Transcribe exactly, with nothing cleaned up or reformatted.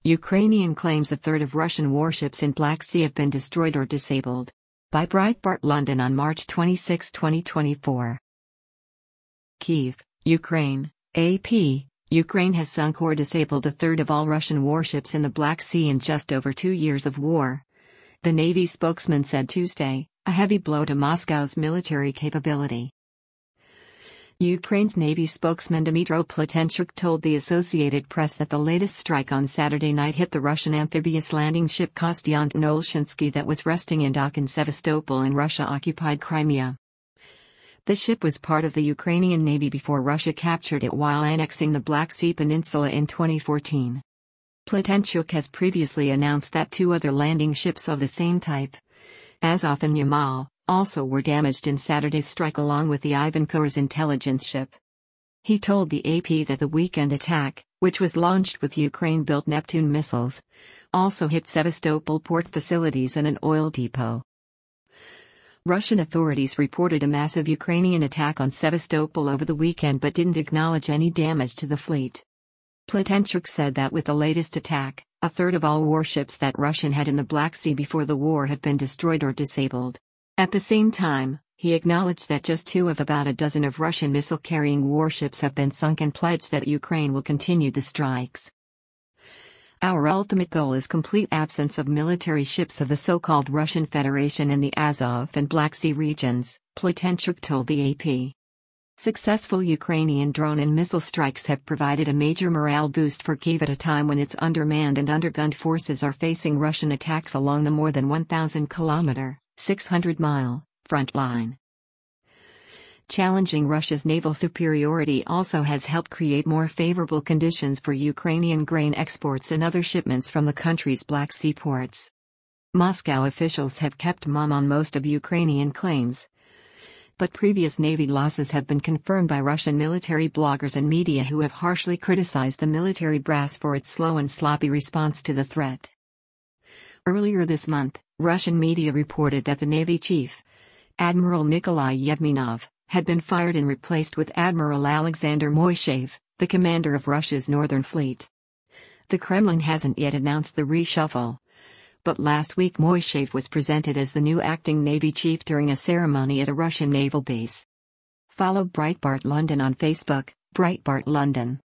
Ukrainian claims a third of Russian warships in Black Sea have been destroyed or disabled. By Breitbart London on March twenty-sixth, twenty twenty-four. Kyiv, Ukraine, A P. Ukraine has sunk or disabled a third of all Russian warships in the Black Sea in just over two years of war. The Navy spokesman said Tuesday, a heavy blow to Moscow's military capability. Ukraine's Navy spokesman Dmytro Platenchuk told the Associated Press that the latest strike on Saturday night hit the Russian amphibious landing ship Konstantin Olshansky that was resting in dock in Sevastopol in Russia-occupied Crimea. The ship was part of the Ukrainian Navy before Russia captured it while annexing the Black Sea Peninsula in twenty fourteen. Platenchuk has previously announced that two other landing ships of the same type, Azov and Yamal, also were damaged in Saturday's strike along with the Ivan Kurs intelligence ship. He told the A P that the weekend attack, which was launched with Ukraine-built Neptune missiles, also hit Sevastopol port facilities and an oil depot. Russian authorities reported a massive Ukrainian attack on Sevastopol over the weekend but didn't acknowledge any damage to the fleet. Platenchuk said that with the latest attack, a third of all warships that Russian had in the Black Sea before the war have been destroyed or disabled. At the same time, he acknowledged that just two of about a dozen of Russian missile-carrying warships have been sunk and pledged that Ukraine will continue the strikes. Our ultimate goal is complete absence of military ships of the so-called Russian Federation in the Azov and Black Sea regions, Platenchuk told the A P. Successful Ukrainian drone and missile strikes have provided a major morale boost for Kyiv at a time when its undermanned and undergunned forces are facing Russian attacks along the more than one thousand kilometer, six hundred mile, front line. Challenging Russia's naval superiority also has helped create more favorable conditions for Ukrainian grain exports and other shipments from the country's Black Sea ports. Moscow officials have kept mum on most of Ukrainian claims, but previous Navy losses have been confirmed by Russian military bloggers and media who have harshly criticized the military brass for its slow and sloppy response to the threat. Earlier this month, Russian media reported that the Navy chief, Admiral Nikolai Yevmenov, had been fired and replaced with Admiral Alexander Moishev, the commander of Russia's Northern Fleet. The Kremlin hasn't yet announced the reshuffle, but last week Moishev was presented as the new acting Navy chief during a ceremony at a Russian naval base. Follow Breitbart London on Facebook, Breitbart London.